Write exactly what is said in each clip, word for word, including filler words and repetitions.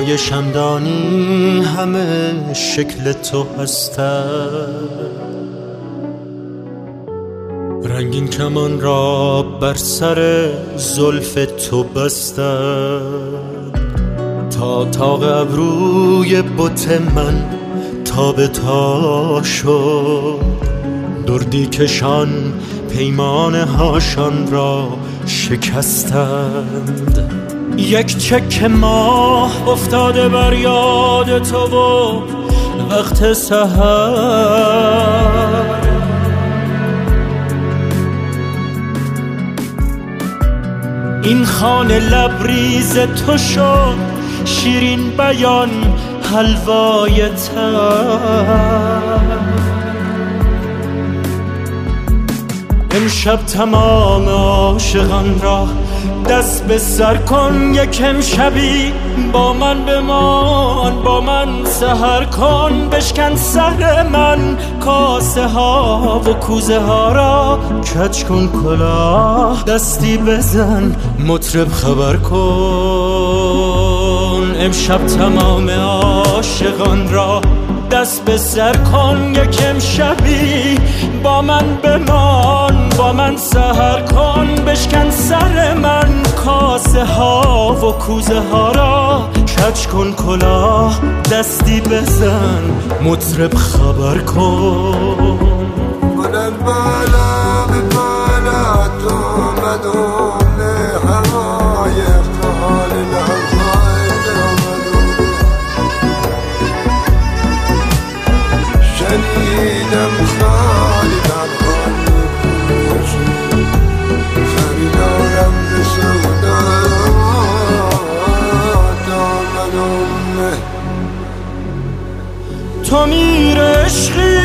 های شمدانی همه شکل تو هستند، رنگین کمان را بر سر زلف تو بستند، تا تاق ابروی بت من تا به تا شد، دردی کشان پیمانه هاشان را شکستند. یک چک ماه افتاده بر یاد تو و وقت سحر، این خانه لبریز تو شد شیرین بیان حلوای تر. امشب تمام عاشقان را دست به سر کن، یک امشبی با من بمان، با من سحر کن. بشکن سر من کاسه ها و کوزه ها را، کج کن کلاه دستی بزن مطرب خبر کن. امشب تمام عاشقان را دست به سر کن، یک امشبی با من بمان، با من سحر کن. بشکن سر من کاسه ها و کوزه ها را، کج کن کلاه دستی بزن مطرب خبر کن. من بالا به بالا تو مدون هوای خال لحظای دامدون، شنیدم خالی در خالی پوشی، خریدارم به سودا دامدون. تو میر عشقی،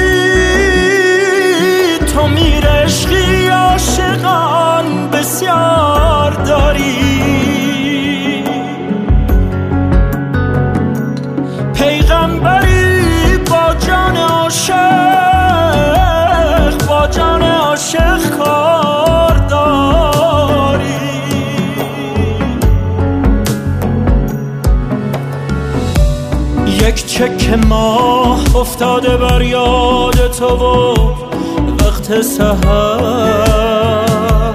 تو میر عشقی، عاشقان بسیار داری، پیغمبری با جان عاشق، با جان عاشق کار داری. یک چک ماه افتاده بر یاد تو و وقت سحر،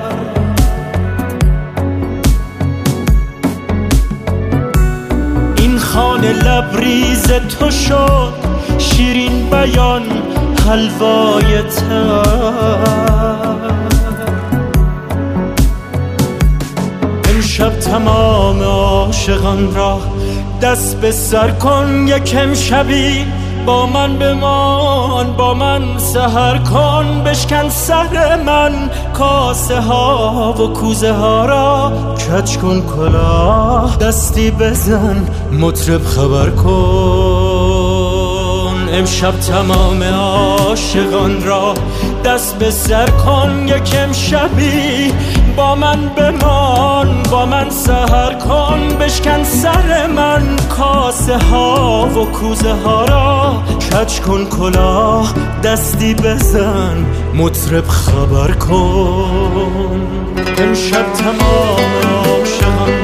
این خانه لبریز تو شد شیرین بیان حلوای تر. امشب تمام عاشقان را دست به سر کن، یک امشبی با من بمان، با من سحر کن. بشکن سر من کاسه ها و کوزه ها را، کج کن کلاه دستی بزن مطرب خبر کن. امشب تمام عاشقان را دست به سر کن، یک امشبی با من بمان، با من سحر کن. بشکن سر من کاسه ها و کوزه ها را، کج کن کلاه دستی بزن مطرب خبر کن. امشب تمام عاشقان